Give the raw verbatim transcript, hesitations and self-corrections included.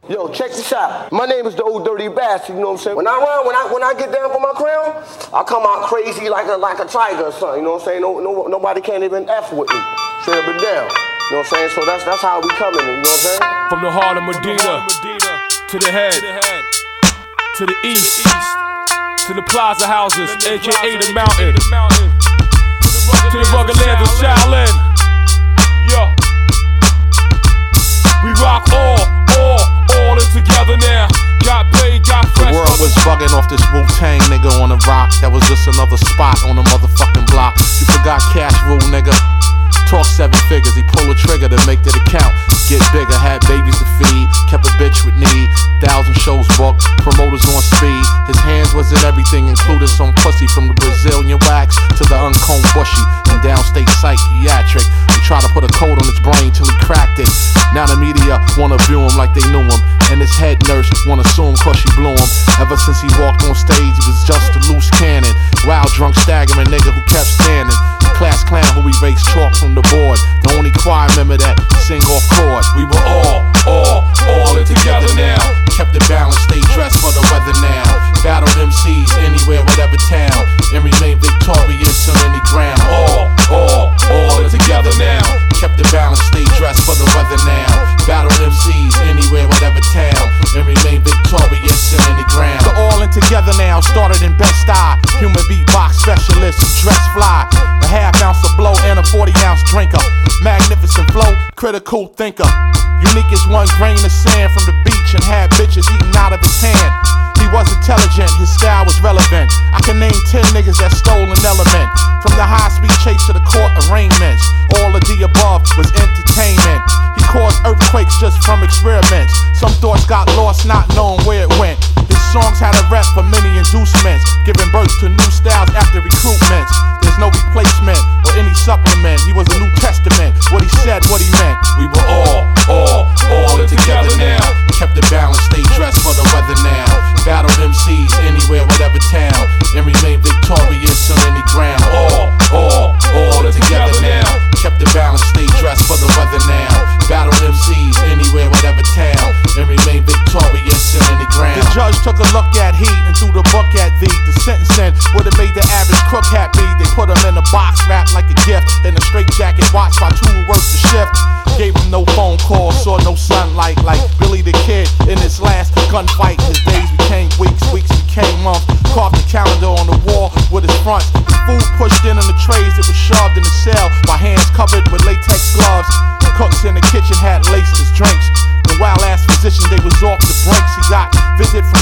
Yo, check this out. My name is the Old Dirty Bastard, you know what I'm saying? When I run, when I when I get down for my crown, I come out crazy like a like a tiger or something, you know what I'm saying? No, no, nobody can't even F with me. Straight up and down. You know what I'm saying? So that's that's how we coming, you know what I'm saying? From the heart of Medina to the head, to the east, to the plaza houses, aka the mountain, to the rugged lands of Shaolin. Yo, we rock all, all, all in together now. Got paid, got fresh. The world was bugging off this Wu-Tang nigga on the rock. That was just another spot on the motherfucking block. You forgot cash rule, nigga. Talk seven figures, he pull a trigger to make that account. Get bigger, had babies to feed, kept a bitch with need. Thousand shows booked, promoters on speed. His hands was in everything, including some pussy from the Brazilian wax to the uncombed bushy and downstate psychiatric. He tried to put a code on his brain till he cracked it. Now the media wanna view him like they knew him, and his head nurse wanna sue him cause she blew him. Ever since he walked on stage, he was just a loose cannon. Wild, drunk, staggering nigga who kept standing. Class clown who erased chalk from the board. The only choir member that sing off chord. We were all, all, all in together now. Kept it balanced, stayed dressed for the weather now. Battled M Cs anywhere, whatever town, and remained victorious on any ground. All, all, all in together now. Kept it balanced, stayed dressed for the weather now. Battled M Cs anywhere, whatever town, and remained victorious on any ground. The all in together now started in Bed-Stuy. Human beatbox specialist who dress fly. A half ounce of blow and a forty ounce drinker. Magnificent flow, critical thinker. Unique as one grain of sand from the beach and had bitches eating out of his hand. He was intelligent, his style was relevant. I can name ten niggas that stole an element. From the high speed chase to the court arraignments. All of the above was entertainment. He caused earthquakes just from experiments. Some thoughts got lost not knowing where it went. His songs had a rep for many inducements, giving birth to new styles after recruitments. There's no replacement or any supplement. He was a New Testament. What he said, what he meant. We were all, all, all in together now. Kept it balanced, stayed dressed for the weather now. Battled M Cs anywhere, whatever town, and remained victorious on any ground. All, all, all in together now. Kept it balanced, stayed dressed for the weather now. Battled M Cs anywhere, whatever town, and remained victorious on any ground. The judge took a look at he and threw the book at thee. The sentencing would have made the average crook happy. They put him in a box wrapped like a gift, in a straight jacket watched by two who worked the shift. Gave him no phone call, saw no sunlight like Billy the Kid in his last gunfight. His days became weeks, weeks became months. Carved the calendar on the wall with his fronts. His food pushed in on the trays, it was shoved in the cell. My hands covered with latex gloves. The cooks in the kitchen had laced his drinks. The wild ass physician, they was off the brinks. He got visit from